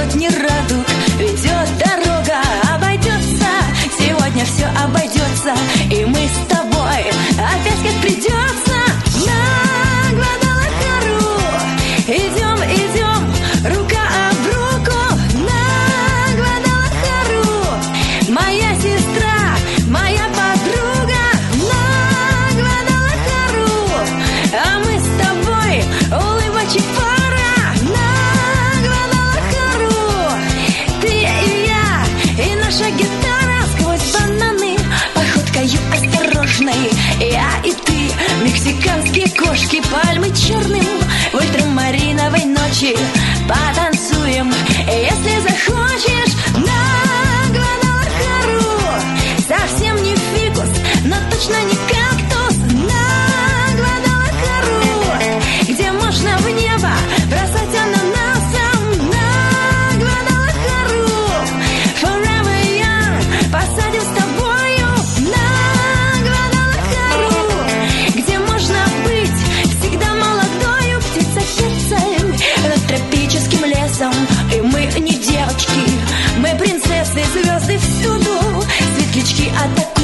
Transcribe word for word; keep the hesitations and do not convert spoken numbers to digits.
сотни радуг ведет дорога. Обойдется, сегодня все обойдется, и мы с тобой опять как придется на Гвадалахару. Идем, идем, рука об руку на Гвадалахару. Моя сестра, моя подруга на Гвадалахару. А мы с тобой улыбочек пара на Гвадалахару. Ты и я, и наша гитара сквозь бананы, походкою осторожной. Я и ты, мексиканские кошки, пальмы черным в ультрамариновой ночи потанцуем, если захочешь на Гвадалахару. Совсем не фикус, но точно не кактус на Гвадалахару, где можно в небо бросать ананасом на Гвадалахару. Forever young, посадим с тобою на Гвадалахару, где можно быть всегда молодою птицей-птицей над тропическим лесом. И мы не девочки, мы принцессы, звезды всюду, светлячки атакуют.